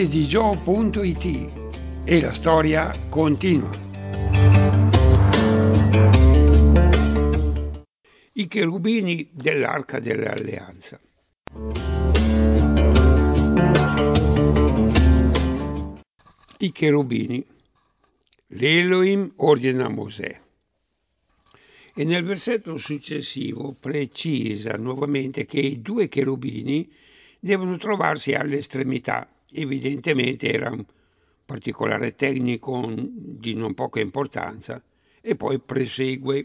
di Gio.it e la storia continua. I cherubini dell'Arca dell'Alleanza. I cherubini. L'Elohim ordina a Mosè. E nel versetto successivo precisa nuovamente che i due cherubini devono trovarsi all'estremità. Evidentemente era un particolare tecnico di non poca importanza, e poi prosegue.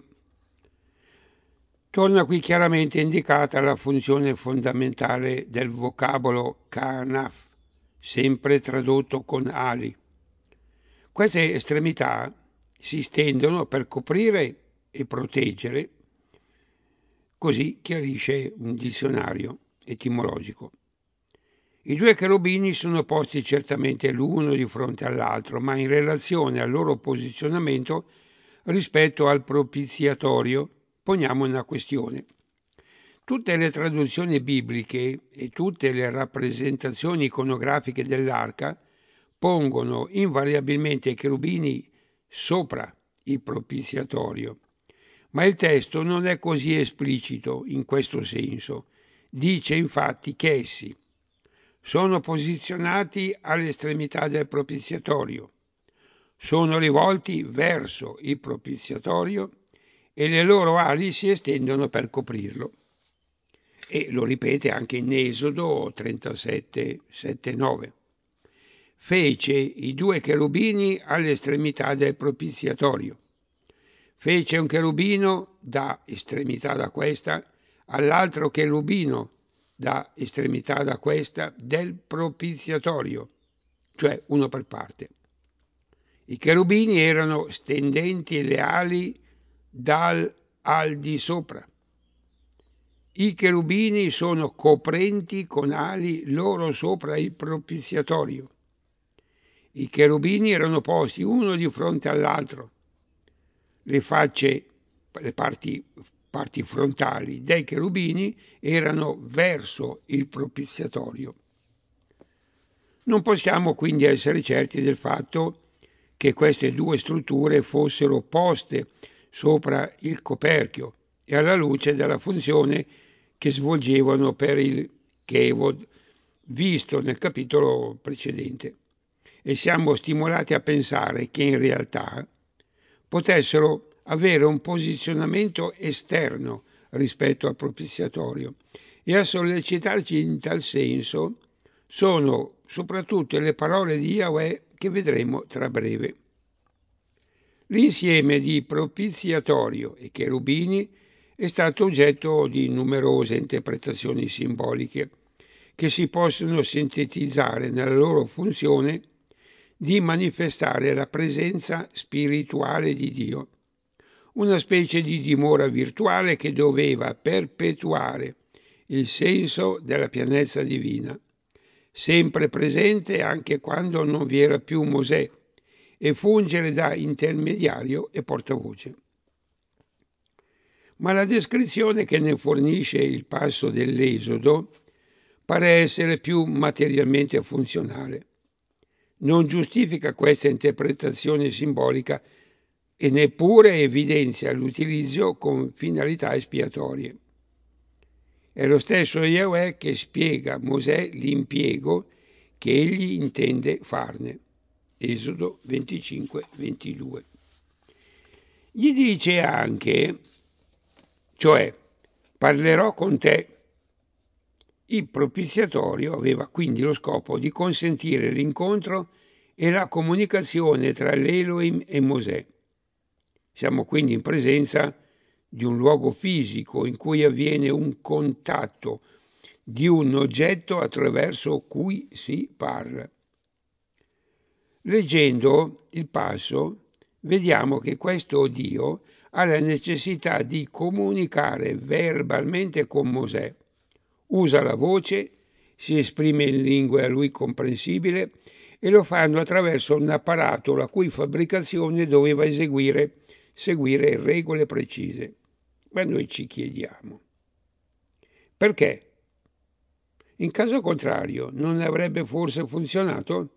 Torna qui chiaramente indicata la funzione fondamentale del vocabolo Kanaf, sempre tradotto con ali. Queste estremità si stendono per coprire e proteggere, così chiarisce un dizionario etimologico. I due cherubini sono posti certamente l'uno di fronte all'altro, ma in relazione al loro posizionamento rispetto al propiziatorio poniamo una questione. Tutte le traduzioni bibliche e tutte le rappresentazioni iconografiche dell'arca pongono invariabilmente i cherubini sopra il propiziatorio, ma il testo non è così esplicito in questo senso. Dice infatti che essi sono posizionati all'estremità del propiziatorio, sono rivolti verso il propiziatorio e le loro ali si estendono per coprirlo. E lo ripete anche in Esodo 37, 7, 9. Fece i due cherubini all'estremità del propiziatorio. Fece un cherubino da estremità da questa all'altro cherubino da estremità da questa del propiziatorio, cioè uno per parte. I cherubini erano stendenti le ali dal al di sopra. I cherubini sono coprenti con ali loro sopra il propiziatorio. I cherubini erano posti uno di fronte all'altro. Le facce, le parti frontali dei cherubini erano verso il propiziatorio. Non possiamo quindi essere certi del fatto che queste due strutture fossero poste sopra il coperchio e alla luce della funzione che svolgevano per il Kevod visto nel capitolo precedente, e siamo stimolati a pensare che in realtà potessero avere un posizionamento esterno rispetto al propiziatorio, e a sollecitarci in tal senso sono soprattutto le parole di Yahweh che vedremo tra breve. L'insieme di propiziatorio e cherubini è stato oggetto di numerose interpretazioni simboliche che si possono sintetizzare nella loro funzione di manifestare la presenza spirituale di Dio, una specie di dimora virtuale che doveva perpetuare il senso della pienezza divina, sempre presente anche quando non vi era più Mosè, e fungere da intermediario e portavoce. Ma la descrizione che ne fornisce il passo dell'Esodo pare essere più materialmente funzionale. Non giustifica questa interpretazione simbolica e neppure evidenzia l'utilizzo con finalità espiatorie. È lo stesso Yahweh che spiega a Mosè l'impiego che egli intende farne. Esodo 25-22. Gli dice anche, cioè, parlerò con te. Il propiziatorio aveva quindi lo scopo di consentire l'incontro e la comunicazione tra l'Elohim e Mosè. Siamo quindi in presenza di un luogo fisico in cui avviene un contatto di un oggetto attraverso cui si parla. Leggendo il passo, vediamo che questo Dio ha la necessità di comunicare verbalmente con Mosè. Usa la voce, si esprime in lingue a lui comprensibile e lo fanno attraverso un apparato la cui fabbricazione doveva seguire regole precise. Ma noi ci chiediamo, perché In caso contrario, non avrebbe forse funzionato?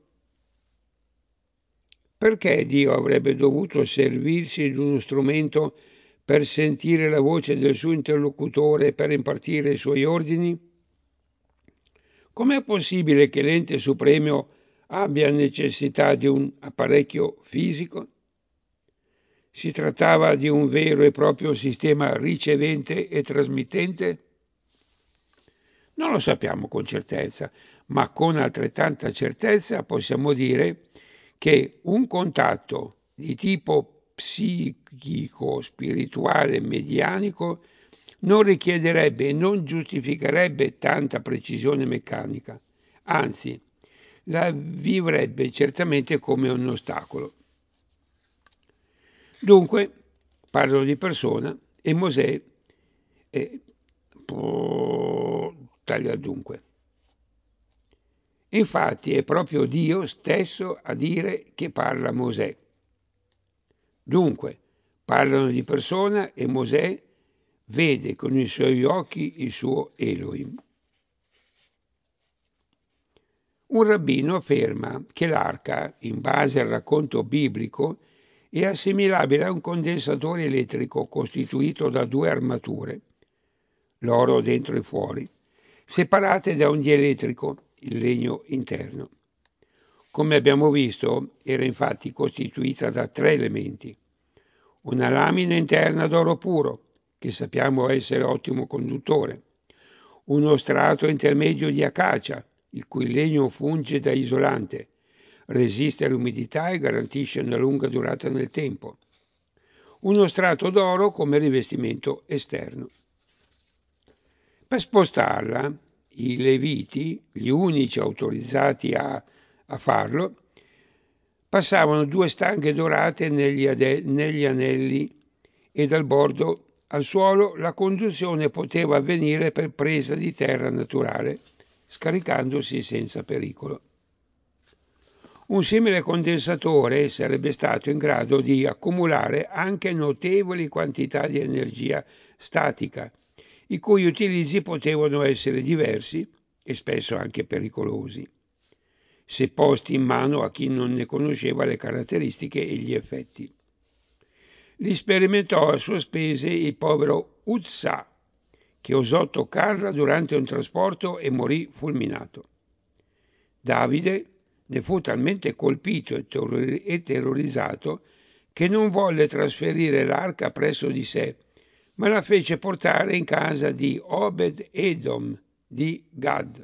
Perché Dio avrebbe dovuto servirsi di uno strumento per sentire la voce del suo interlocutore e per impartire i suoi ordini? Com'è possibile che l'ente supremo abbia necessità di un apparecchio fisico? Si trattava di un vero e proprio sistema ricevente e trasmittente? Non lo sappiamo con certezza, ma con altrettanta certezza possiamo dire che un contatto di tipo psichico, spirituale, medianico non richiederebbe e non giustificherebbe tanta precisione meccanica, anzi, la vivrebbe certamente come un ostacolo. Dunque, parlo di persona e Mosè è taglia dunque. Infatti è proprio Dio stesso a dire che parla Mosè. Dunque, parlano di persona e Mosè vede con i suoi occhi il suo Elohim. Un rabbino afferma che l'arca, in base al racconto biblico, è assimilabile a un condensatore elettrico costituito da due armature, l'oro dentro e fuori, separate da un dielettrico, il legno interno. Come abbiamo visto, era infatti costituita da tre elementi: una lamina interna d'oro puro, che sappiamo essere ottimo conduttore, uno strato intermedio di acacia, il cui legno funge da isolante, resiste all'umidità e garantisce una lunga durata nel tempo, uno strato d'oro come rivestimento esterno. Per spostarla, i Leviti, gli unici autorizzati a farlo, passavano due stanghe dorate negli anelli e dal bordo al suolo la conduzione poteva avvenire per presa di terra naturale, scaricandosi senza pericolo. Un simile condensatore sarebbe stato in grado di accumulare anche notevoli quantità di energia statica, i cui utilizzi potevano essere diversi e spesso anche pericolosi, se posti in mano a chi non ne conosceva le caratteristiche e gli effetti. Li sperimentò a sue spese il povero Uzza, che osò toccarla durante un trasporto e morì fulminato. Davide ne fu talmente colpito e terrorizzato che non volle trasferire l'arca presso di sé, ma la fece portare in casa di Obed Edom di Gad.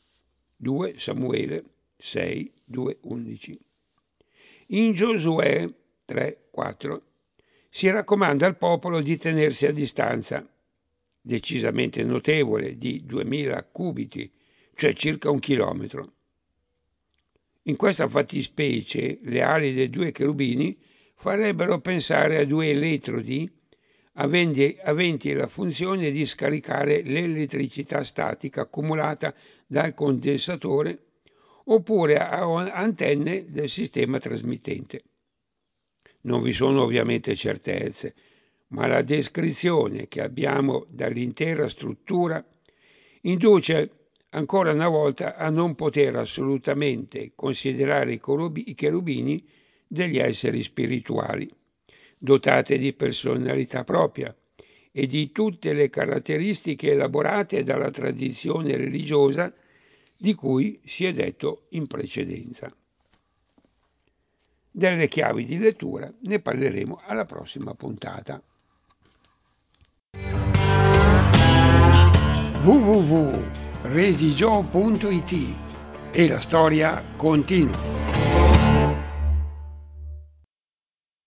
2 Samuele 6, 2, 11. In Giosuè 3, 4 si raccomanda al popolo di tenersi a distanza, decisamente notevole, di 2000 cubiti, cioè circa 1 chilometro. In questa fattispecie le ali dei due cherubini farebbero pensare a due elettrodi aventi la funzione di scaricare l'elettricità statica accumulata dal condensatore oppure a antenne del sistema trasmittente. Non vi sono ovviamente certezze, ma la descrizione che abbiamo dall'intera struttura induce ancora una volta a non poter assolutamente considerare i cherubini degli esseri spirituali, dotate di personalità propria e di tutte le caratteristiche elaborate dalla tradizione religiosa di cui si è detto in precedenza. Delle chiavi di lettura ne parleremo alla prossima puntata. www.redigio.it e la storia continua.